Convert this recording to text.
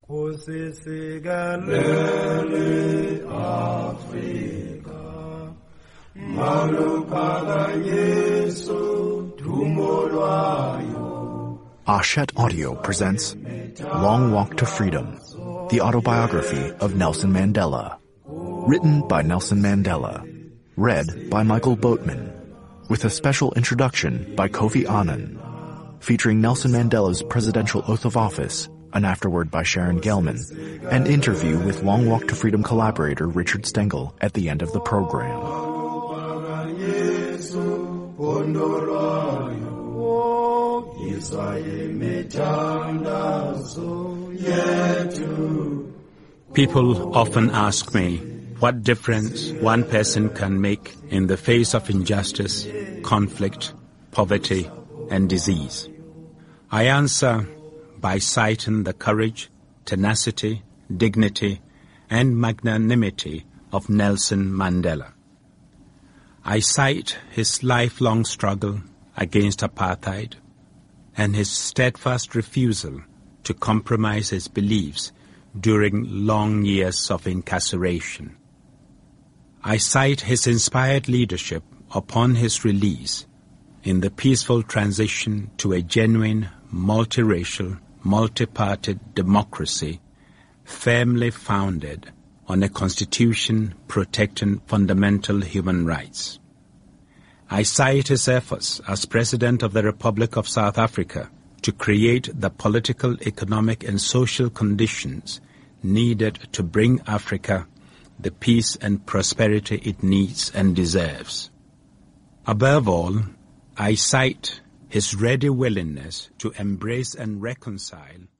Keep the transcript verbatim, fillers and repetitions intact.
Ashet Audio presents Long Walk to Freedom, the autobiography of Nelson Mandela. Written by Nelson Mandela. Read by Michael Boatman. With a special introduction by Kofi Annan. Featuring Nelson Mandela's presidential oath of office, an afterword by Sharon Gelman, and interview with Long Walk to Freedom collaborator Richard Stengel at the end of the program. People often ask me what difference one person can make in the face of injustice, conflict, poverty, and disease. I answer by citing the courage, tenacity, dignity, and magnanimity of Nelson Mandela. I cite his lifelong struggle against apartheid and his steadfast refusal to compromise his beliefs during long years of incarceration. I cite his inspired leadership upon his release in the peaceful transition to a genuine, multiracial, multi-party democracy firmly founded on a constitution protecting fundamental human rights. I cite his efforts as President of the Republic of South Africa to create the political, economic, and social conditions needed to bring Africa the peace and prosperity it needs and deserves. Above all, I cite his ready willingness to embrace and reconcile